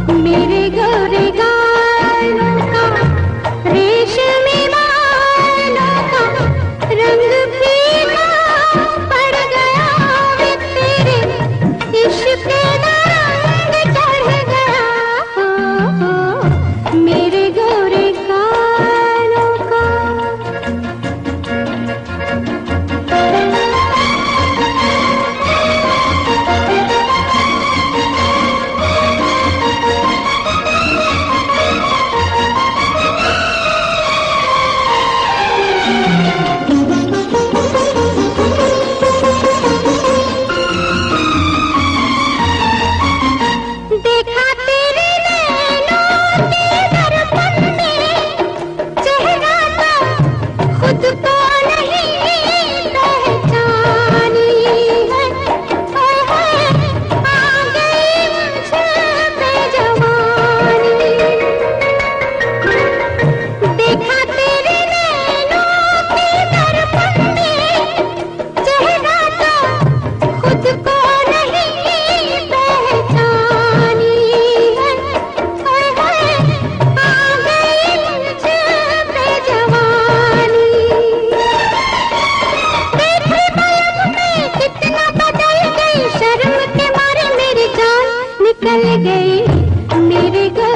मेरे गोरे गालों का, रेशमी बालों का रंग फीका पड़ गया वे तेरे इश्क का रंग चढ़ गया। हो मेरे गोरे गालों का। देखा तेरे नैनों के दर्पण में चेहरा तो खुद को नहीं पहचानी है। ओए होए आ गई मुझ पे जवानी। देखा तेरे नैनों के दर्पण में चेहरा तो खुद को नहीं पहचानी है। ओए होए आ गई मुझ पे जवानी। देखी पलक में कितना बदल गई, शर्म के मारे मेरी जान निकल गई। मेरे